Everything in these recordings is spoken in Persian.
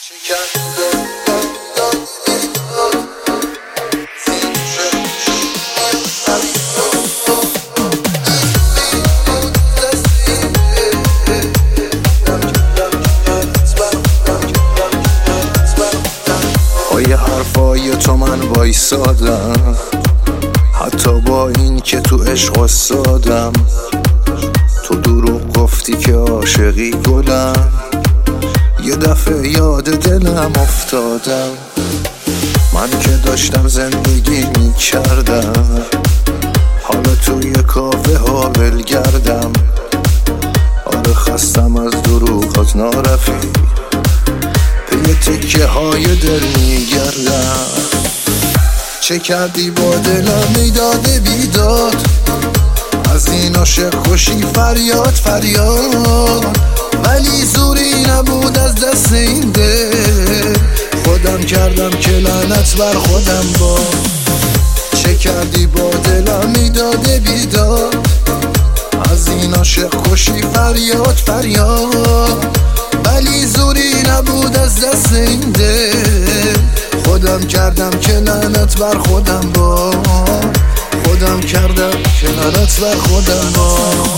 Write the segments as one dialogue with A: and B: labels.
A: با یه حرفای تو من وایسادم، حتی با این که تو عشق استادم. تو دروغ گفتی که عاشقی گلم، یه دفعه یاد دلم افتادم. من که داشتم زندگی میکردم، حالا توی کافه ها ولگردم. آره خستم از دروغات نارفی، پی تکه های دل میگردم. چه کردی با دلم میداده بیداد، از این عاشق کشی فریاد فریاد. ولی زوری نبود از دست این دل، خودم کردم که لعنت بر خودم با. چه کردی با دلم میداده بیداد، از این عاشق کشی فریاد فریاد. ولی زوری نبود از دست این دل، خودم کردم که لعنت بر خودم با. خودم کردم که لعنت بر خودم با.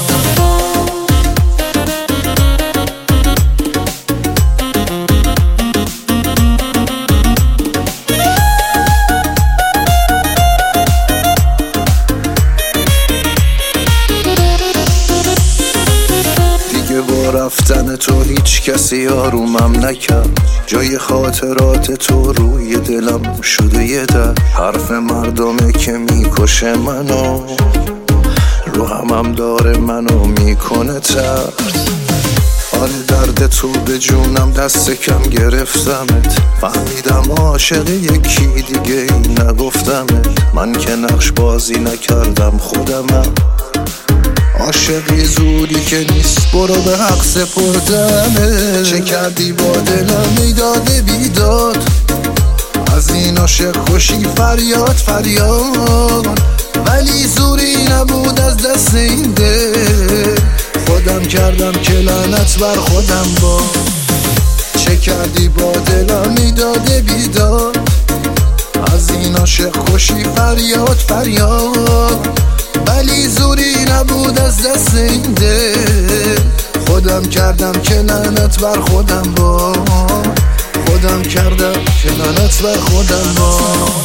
A: رفتن تو هیچ کسی آرومم نکرد، جای خاطرات تو روی دلم شده یه در. حرف مردمه که میکشه منو، رو همم داره منو میکنه ترد. آره درد تو به جونم دست کم گرفتمت، فهمیدم عاشق یکی دیگه ای نگفتمت. من که نقش بازی نکردم خودمم، عاشقی زوری که نیست برو به حق سپردمه. چه کردی با دلم میداده بیداد، از این عاشق کشی فریاد فریاد. ولی زوری نبود از دست این دل، خودم کردم که لعنت بر خودم با. چه کردی با دلم میداده بیداد، از این عاشق کشی فریاد فریاد. ولی زوری نبود از دست این دل، خودم کردم که لعنت بر خودم با. خودم کردم که لعنت بر خودم با.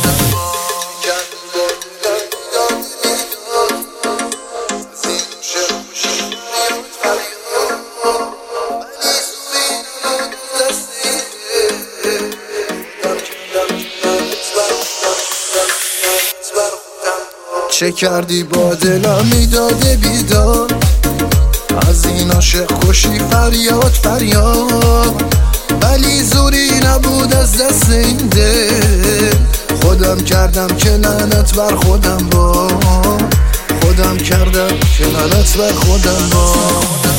A: چه کردی با دلم میداده بیداد، از این عاشق کشی فریاد فریاد. ولی زوری نبود از دست این دل، خودم کردم که لعنت بر خودم با. خودم کردم که لعنت بر خودم با.